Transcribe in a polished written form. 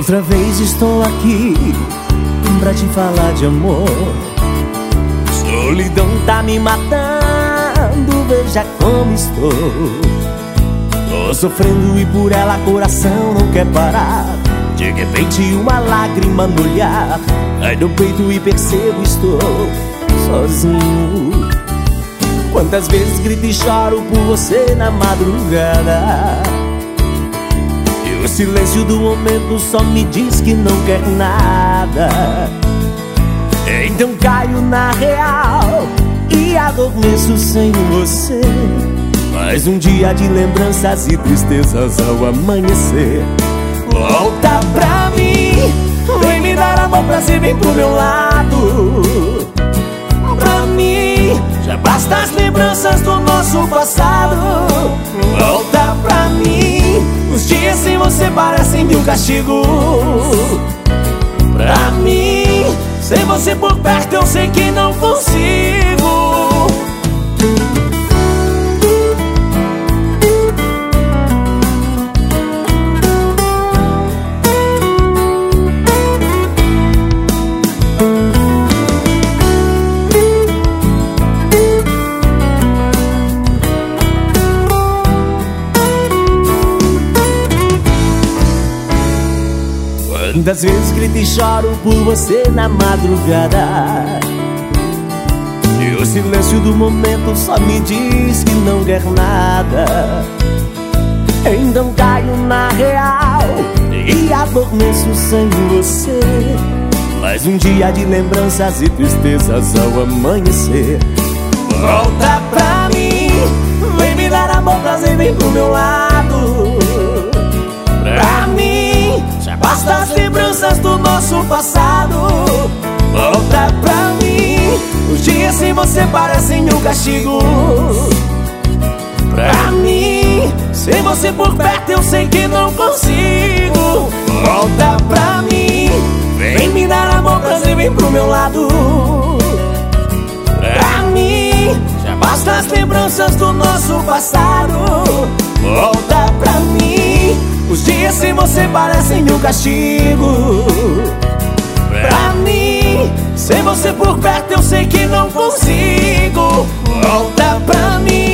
Outra vez estou aqui pra te falar de amor. Solidão tá me matando, veja como estou. Tô sofrendo e por ela coração não quer parar. De repente uma lágrima no olhar cai no peito e percebo estou sozinho. Quantas vezes grito e choro por você na madrugada, e o silêncio do momento só me diz que não quer nada. Então caio na real e adormeço sem você. Mais um dia de lembranças e tristezas ao amanhecer. Volta pra mim, vem me dar amor, prazer, vem pro meu lado. Pra mim, já basta as lembranças do nosso passado. Volta pra mim, os dias sem você parecem mil castigos. Pra mim, sem você por perto eu sei que não consigo. Quantas vezes grito e choro por você na madrugada, e o silêncio do momento só me diz que não quer nada. Então caio na real e adormeço sem você. Mais um dia de lembranças e tristezas ao amanhecer. Volta pra mim, vem me dar amor, prazer, vem pro meu lado. Pra mim, já basta as lembranças do nosso passado. Volta pra mim, os dias sem você parecem um castigo. Pra mim, sem você por perto eu sei que não consigo. Volta pra mim, vem me dar amor, prazer, vem pro meu lado. Pra mim, já basta as lembranças do nosso passado. Volta pra mim, os dias sem você parecem um castigo. Pra mim, sem você por perto eu sei que não consigo. Volta pra mim.